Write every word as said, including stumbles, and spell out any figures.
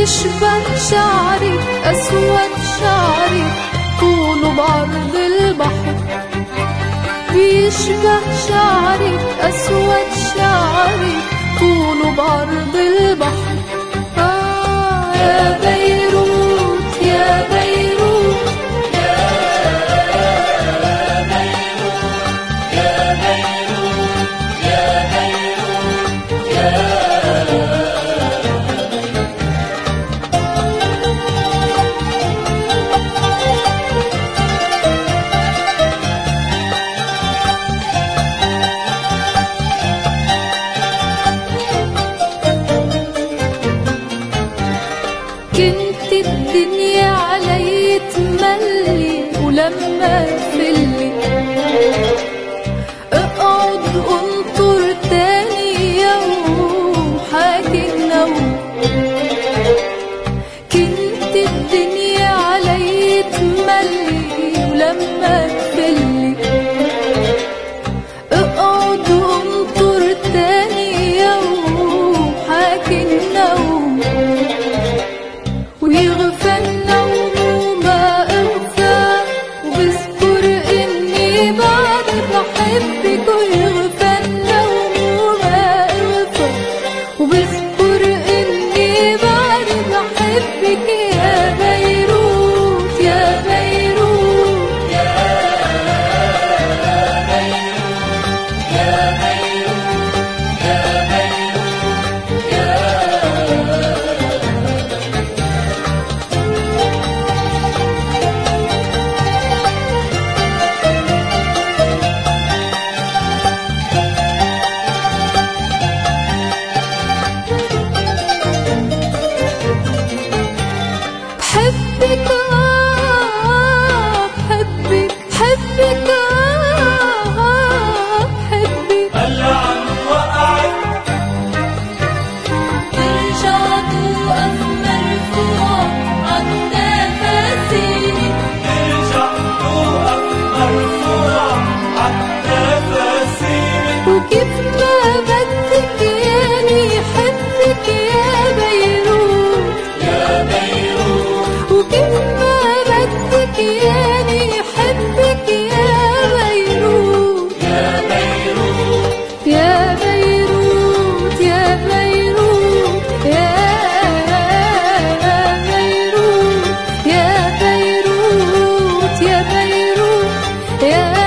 بيشبه شعري أسود شعري طوله بعرض البحر، بيشبه شعري أسود شعري طوله بعرض البحر. آه يا بيروت يا بيروت يا بيروت يا بيروت يا بيروت يا كنت الدنيا علي تملي، ولما تفلي اقعد انطر تاني يوم حاجي النوم. كنت الدنيا علي تملي، ولما تفلي اقعد انطر تاني يوم حاجي النوم. ويغفى النوم وما اغفى، وبذكر اني بعد بحبك. ويغفى النوم وما اغفى، وبذكر اني بعد بحبك. يا بيروت يا بيروت يا بيروت يا بيروت يا بيروت يا بحبك آه بحبك بحبك آه بحبك. هلا عم وقعت ترجع توقف مرفوع عالتفاسير، ترجع توقف مرفوع عالتفاسير. وكيف ما بدك ياني حبك يا بيروت يا بيروت وكيف ما بدك ياني حبك يا بيروت. يا بيروت يا بيروت يا بيروت يا بيروت يا بيروت يا بيروت يا